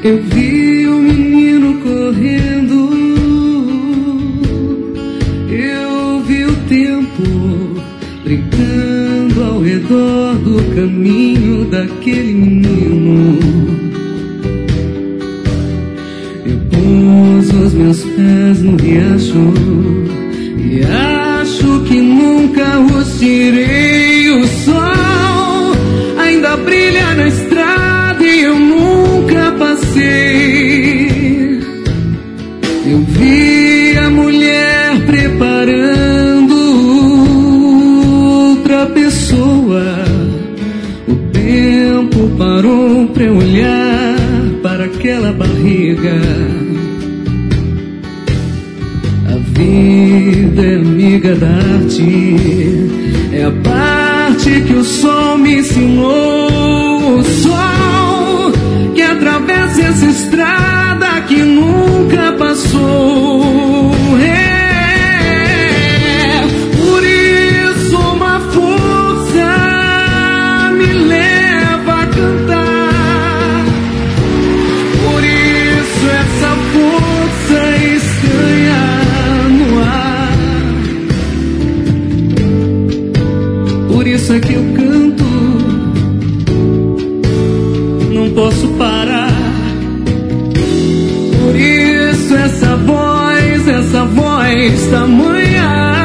Eu vi um menino correndo, eu vi o tempo brincando ao redor do caminho daquele menino. Eu pus os meus pés no riacho e acho que nunca os tirei. O sol ainda brilha na estrada e eu nunca passei. Eu vi a mulher preparando outra pessoa. O tempo parou pra eu olhar para aquela barriga. A vida é amiga da arte, é a parte que o sol me ensinou. O sol que atravessa essa estrada que nunca passou. Por isso uma força me leva a cantar. Por isso essa força estranha no ar. Por isso é que eu canto, não posso parar. Por isso essa voz tamanha.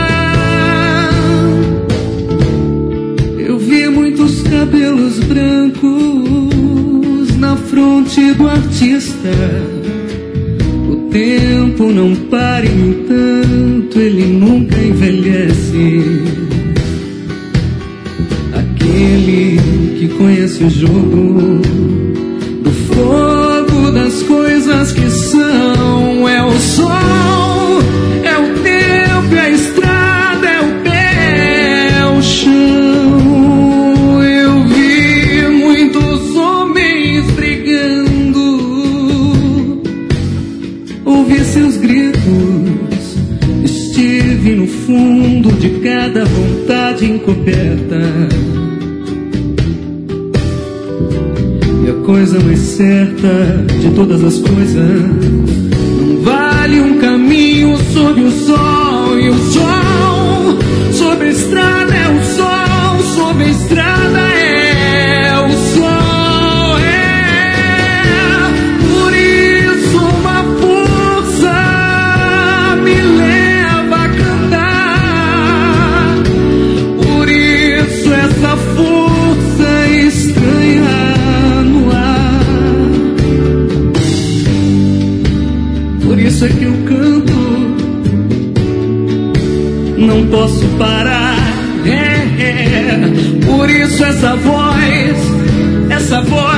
Eu vi muitos cabelos brancos na fronte do artista. O tempo não para, no entanto, ele nunca envelhece. Aquele que conhece o jogo do fogo das coisas que são. É o sol, é o tempo, é a estrada, é o pé, é o chão. Eu vi muitos homens brigando, ouvi seus gritos, estive no fundo de cada vontade encoberta. E a coisa mais certa de todas as coisas, não vale um caminho sob o sol. E o sol sobre a estrada é o sol, sobre a estrada é o sol. Por isso uma força me leva a cantar. Por isso essa força estranha no ar. Por isso é que eu canto, não posso parar. Por isso essa voz